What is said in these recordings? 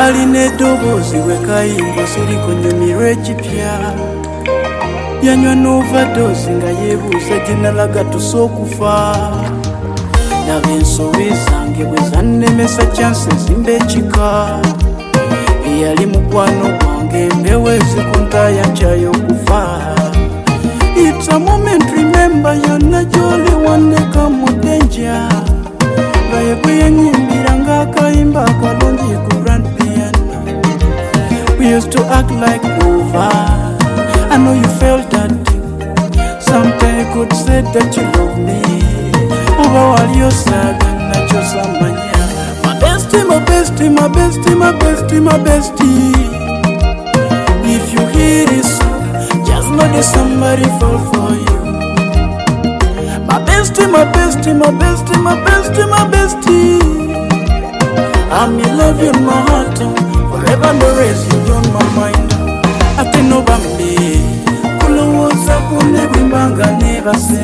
alina eddoboozi bwe kayimbo siriko nyumirwa ekipya yanywa n'overdose nga yeebuuza gye nalaga tusa okufa laba ensobi zange bwe zannemesa kyansi nzimba ekika eyali mukwano gwange embewo ezikuntaaya nkyayo okufa. It's a moment, remember yonna gy'oli wanneka mu danger nga yegwe yanyimbira ng'akayimba akalungi ku grand piano. We used to act like over. I know you felt that too. Sometimes you could say that you love me. Oba wali osaga nakyo samanya. My bestie, my bestie, my bestie, my bestie, my bestie. If you hear this song, just know that somebody fall for you. My bestie, my bestie, my bestie, my bestie, my bestie. I'm in love in my heart, forever no rest you on my mind. Ate no bambi, kulowooza kunnebimbanga nebase.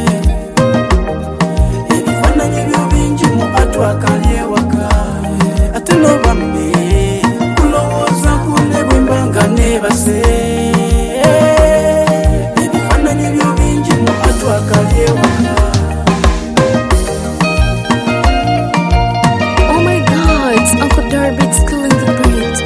Ebifaananyi byo bingi mu atwakali ewaka. Ate no bambi, kulowooza kunnebimbanga nebase. Ebifaananyi byo bingi mu atwakali ewaka. Oh my God, Uncle Darby's killing the beat.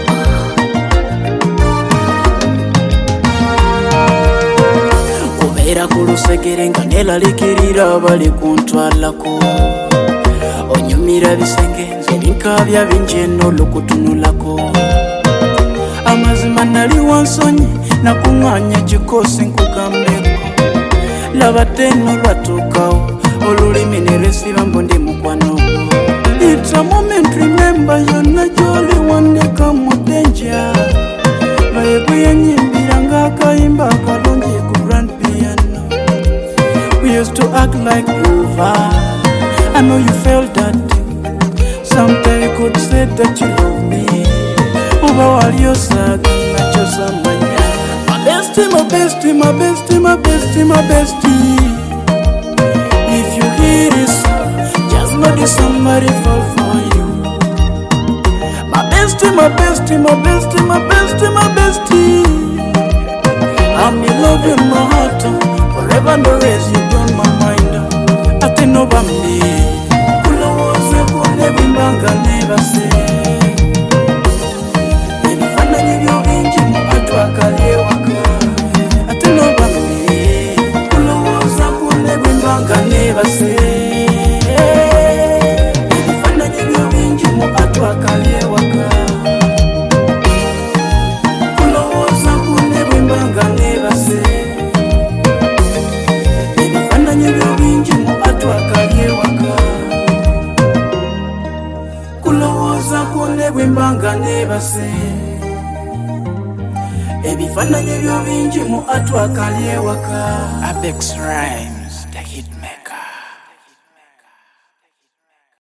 Obeera ku lusegere nga neelalikirira abali kuntwalako. Onyumira bisenge nze binkaabya bingi eno olukutunulako. Amazima nali wansonyi nakuŋŋaanya ekikoosi nkugambeko. Laba teno lwatuukawo olulimi ne lwesiba mbu ndi mukwano gwo. It's a moment, remember yonna gy'oli wanneka mu danger nga yegwe yanyimbira ng'akayimba akalungi ku grand piano. We used to act like over. I know you felt that too. Sometimes you could say that you love me. Oba wali osaga nakyo samanya. My bestie, my bestie, my bestie, my bestie, my bestie. If you hear this song, just know that somebody fall for you. My bestie, my bestie, my bestie, my bestie, my bestie. I'm in love in my heart, forever no rest you on my mind. Ate no bambi, kulowooza kunnebimbanga nebase. Ebifaananyi byo bingi mu atwakali ewaka. Ate no bambi, kulowooza kunnebimbanga nebase. Ebifaananyi byo bingi mu atwakali ewaka. Kulowooza kunnebimbanga nebase. Ebifaananyi byo bingi mu atwakali ewaka. Kulowooza kunnebimbanga nebase. Ebifaananyi byo bingi mu atwakali ewaka. Apex Rhyme.